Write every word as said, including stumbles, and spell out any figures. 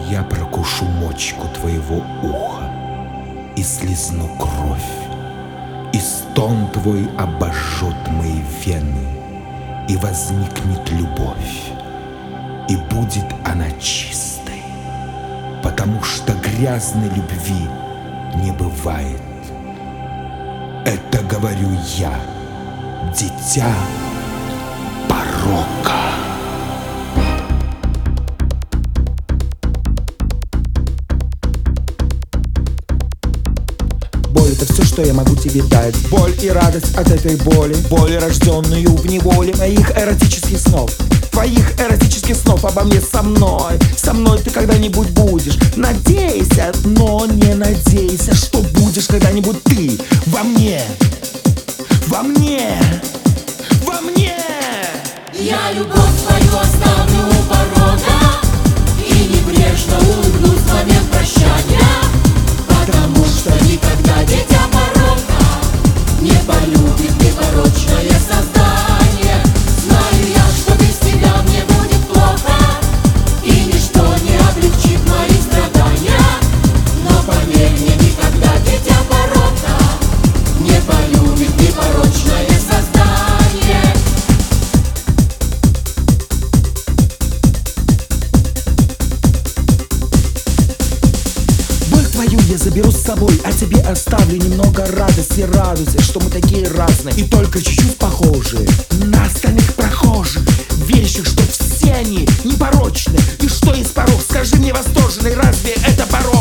Я прокушу мочку твоего уха и слизну кровь, и стон твой обожжет мои вены, и возникнет любовь, и будет она чистой, потому что грязной любви не бывает. Это говорю я, дитя порока. Боль — это все, что я могу тебе дать. Боль и радость от этой боли. Боль, рожденную в неволе моих эротических снов. Твоих эротических снов обо мне со мной. Со мной ты когда-нибудь будешь. Надейся, но не надейся, что будешь когда-нибудь ты во мне. Во мне. Во мне. Я любовь твою оставлю у порога и небрежно улыбнусь в момент прощания, потому что никогда дитя порока не полюбит непорочное создание. Знаю я, что без тебя мне будет плохо, и ничто не облегчит мои страдания. Но поверь мне, никогда дитя порока не полюбит непорочное создание. Твою я заберу с собой, а тебе оставлю немного радости. Радуйся, что мы такие разные и только чуть-чуть похожи на остальных прохожих, верящих, что все они непорочны. И что есть порог? Скажи мне, восторженный, разве это порог?